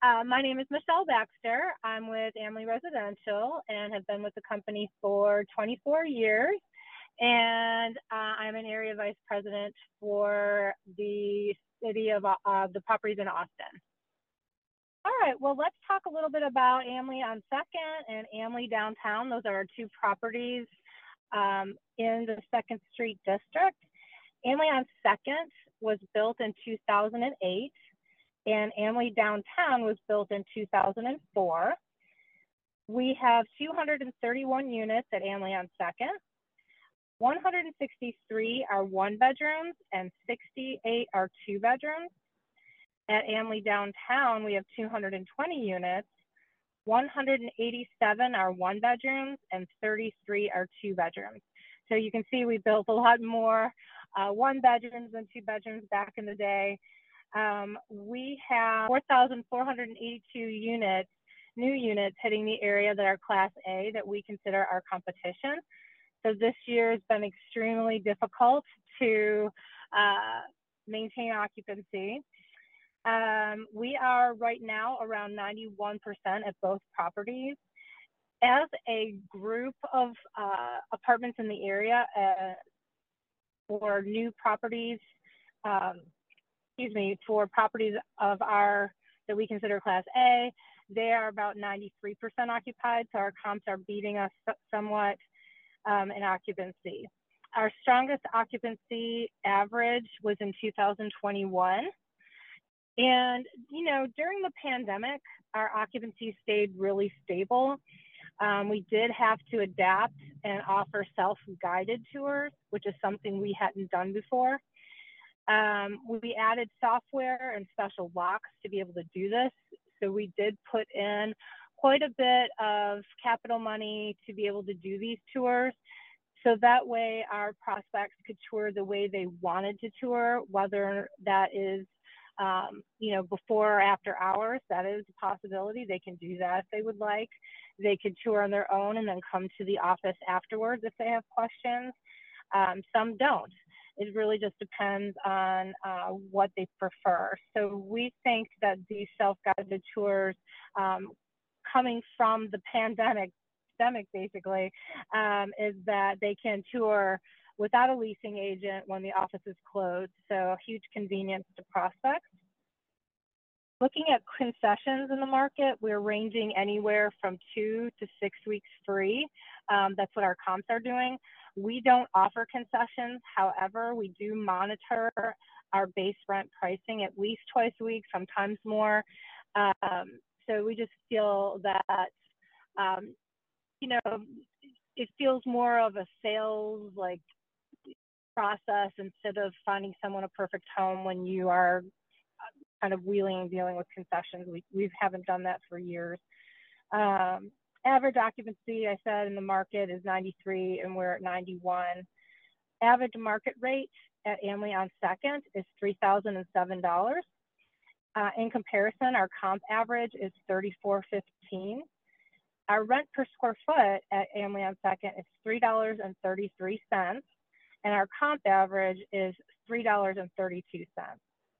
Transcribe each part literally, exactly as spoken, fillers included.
Uh, my name is Michelle Baxter. I'm with Amalie Residential and have been with the company for twenty-four years. And uh, I'm an area vice president for the city of uh, the properties in Austin. All right, well, let's talk a little bit about Amalie on Second and Amalie Downtown. Those are our two properties um, in the Second Street District. Amalie on Second was built in two thousand eight, and Amalie Downtown was built in two thousand four. We have two hundred thirty-one units at Amalie on Second. one hundred sixty-three are one bedrooms and sixty-eight are two bedrooms. At Amalie Downtown, we have two hundred twenty units. one hundred eighty-seven are one bedrooms and thirty-three are two bedrooms. So you can see we built a lot more uh, one bedrooms than two bedrooms back in the day. Um, we have four thousand four hundred eighty-two units, new units hitting the area that are Class A that we consider our competition. So this year has been extremely difficult to uh, maintain occupancy. Um, we are right now around ninety-one percent at both properties. As a group of uh, apartments in the area uh, for new properties, um, excuse me, for properties of our, that we consider Class A, they are about ninety-three percent occupied, so our comps are beating us somewhat um, in occupancy. Our strongest occupancy average was in two thousand twenty-one. And, you know, during the pandemic, our occupancy stayed really stable. Um, we did have to adapt and offer self-guided tours, which is something we hadn't done before. Um, we added software and special locks to be able to do this. So we did put in quite a bit of capital money to be able to do these tours. So that way our prospects could tour the way they wanted to tour, whether that is Um, you know, before or after hours. That is a possibility. They can do that if they would like. They could tour on their own and then come to the office afterwards if they have questions. Um, some don't. It really just depends on uh, what they prefer. So we think that these self-guided tours um, coming from the pandemic, pandemic basically, um, is that they can tour without a leasing agent when the office is closed. So a huge convenience to prospects. Looking at concessions in the market, we're ranging anywhere from two to six weeks free. Um, that's what our comps are doing. We don't offer concessions. However, we do monitor our base rent pricing at least twice a week, sometimes more. Um, so we just feel that, um, you know, it feels more of a sales like process instead of finding someone a perfect home when you are kind of wheeling and dealing with concessions. We, we haven't done that for years. Um, average occupancy, I said, in the market is ninety-three and we're at ninety-one. Average market rate at Amalie on Second is three thousand seven dollars. Uh, in comparison, our comp average is thirty-four fifteen. Our rent per square foot at Amalie on Second is three dollars and thirty-three cents. And our comp average is three dollars and thirty-two cents.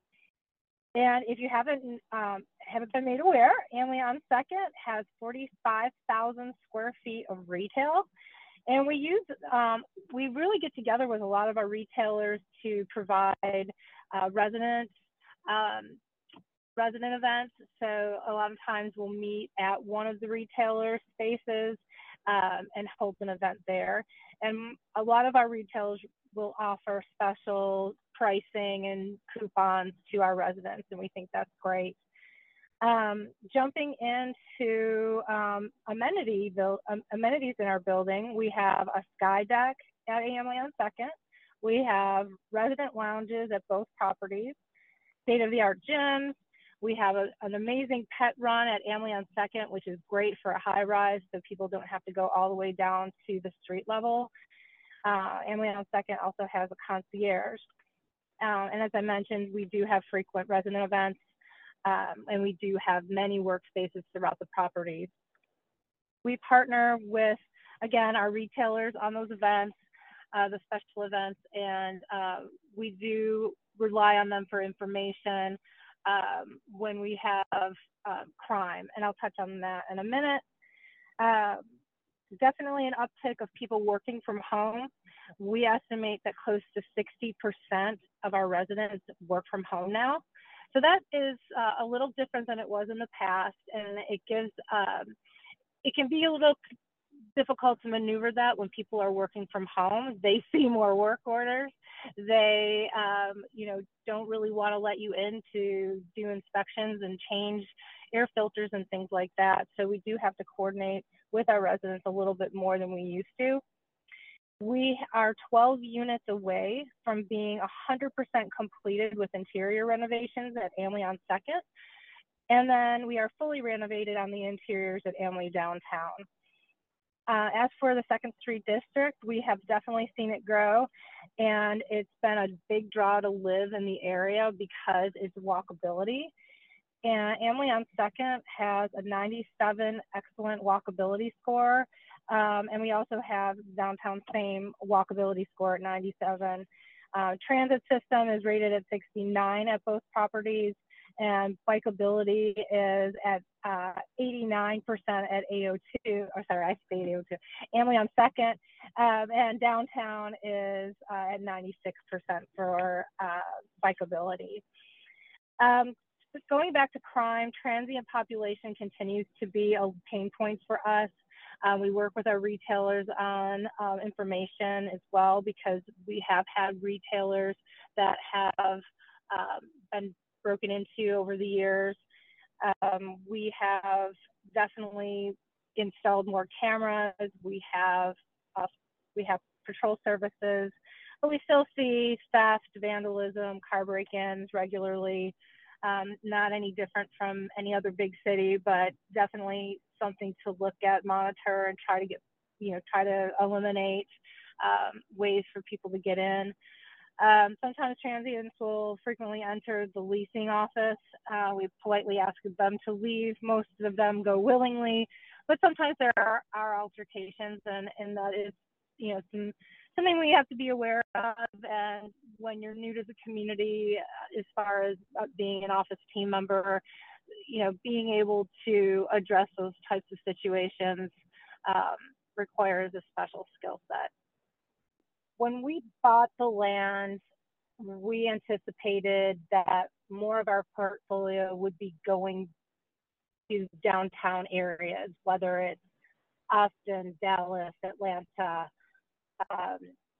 And if you haven't um, haven't been made aware, Amalie on Second has forty-five thousand square feet of retail. And we use, um, we really get together with a lot of our retailers to provide uh, resident, um, resident events. So a lot of times we'll meet at one of the retailer spaces um, and hold an event there. And a lot of our retailers will offer special pricing and coupons to our residents, and we think that's great. Um, jumping into um, amenity build, um, amenities in our building, we have a sky deck at Amalie on Second. We have resident lounges at both properties, state-of-the-art gyms. We have a, an amazing pet run at Amalie on Second, which is great for a high-rise, so people don't have to go all the way down to the street level. Uh, Amalie on Second also has a concierge. Um, and as I mentioned, we do have frequent resident events, um, and we do have many workspaces throughout the properties. We partner with, again, our retailers on those events, uh, the special events, and uh, we do rely on them for information. Um, when we have uh, crime, and I'll touch on that in a minute. Uh, definitely an uptick of people working from home. We estimate that close to sixty percent of our residents work from home now. So that is uh, a little different than it was in the past, and it gives, um, it can be a little difficult to maneuver that when people are working from home. They see more work orders. They, um, you know, don't really want to let you in to do inspections and change air filters and things like that. So we do have to coordinate with our residents a little bit more than we used to. We are twelve units away from being one hundred percent completed with interior renovations at Amalie on second. And then we are fully renovated on the interiors at Amalie Downtown. Uh, as for the Second Street District, we have definitely seen it grow, and it's been a big draw to live in the area because it's walkability. And Amalie on second has a ninety-seven excellent walkability score, um, and we also have downtown same walkability score at ninety-seven. Uh, transit system is rated at sixty-nine at both properties, and bikeability is at uh, eighty-nine percent at A O two, or sorry, I stayed A O two, Amalie on second, um, and downtown is uh, at ninety-six percent for uh, bikeability. Um, going back to crime, transient population continues to be a pain point for us. Um, we work with our retailers on um, information as well, because we have had retailers that have um, been broken into over the years. Um, we have definitely installed more cameras. We have uh, we have patrol services, but we still see theft, vandalism, car break-ins regularly. Um, not any different from any other big city, but definitely something to look at, monitor, and try to get, you know, try to eliminate um, ways for people to get in. Um, sometimes transients will frequently enter the leasing office. Uh, we politely ask them to leave. Most of them go willingly, but sometimes there are, are altercations, and, and that is, you know, some, something we have to be aware of. And when you're new to the community, uh, as far as uh, being an office team member, you know, being able to address those types of situations um, requires a special skill set. When we bought the land, we anticipated that more of our portfolio would be going to downtown areas, whether it's Austin, Dallas, Atlanta, um,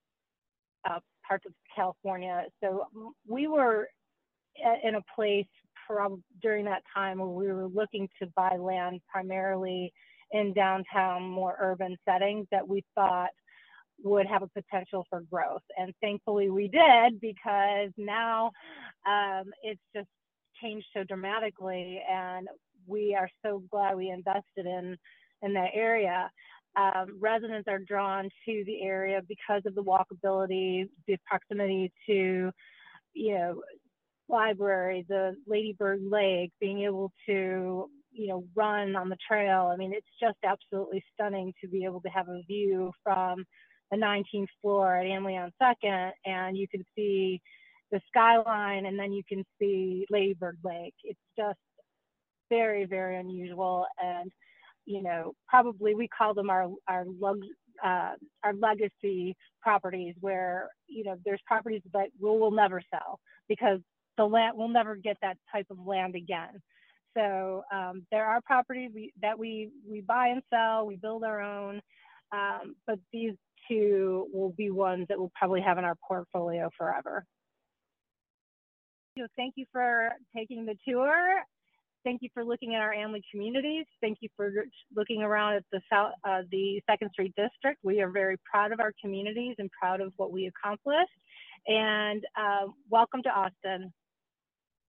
uh, parts of California. So we were in a place during that time where we were looking to buy land primarily in downtown, more urban settings that we thought would have a potential for growth. And thankfully we did, because now um, it's just changed so dramatically, and we are so glad we invested in, in that area. Um, residents are drawn to the area because of the walkability, the proximity to, you know, library, the Lady Bird Lake, being able to, you know, run on the trail. I mean, it's just absolutely stunning to be able to have a view from the nineteenth floor at Amalie on second, and you can see the skyline, and then you can see Lady Bird Lake. It's just very, very unusual. And, you know, probably we call them our, our, lug, uh, our legacy properties, where, you know, there's properties that we'll, we'll never sell, because the land, we'll never get that type of land again. So um, there are properties we, that we, we buy and sell, we build our own, um, but these two will be ones that we'll probably have in our portfolio forever. So thank you for taking the tour. Thank you for looking at our Amalie communities. Thank you for looking around at the South, uh, the Second Street District. We are very proud of our communities and proud of what we accomplished. And uh, welcome to Austin.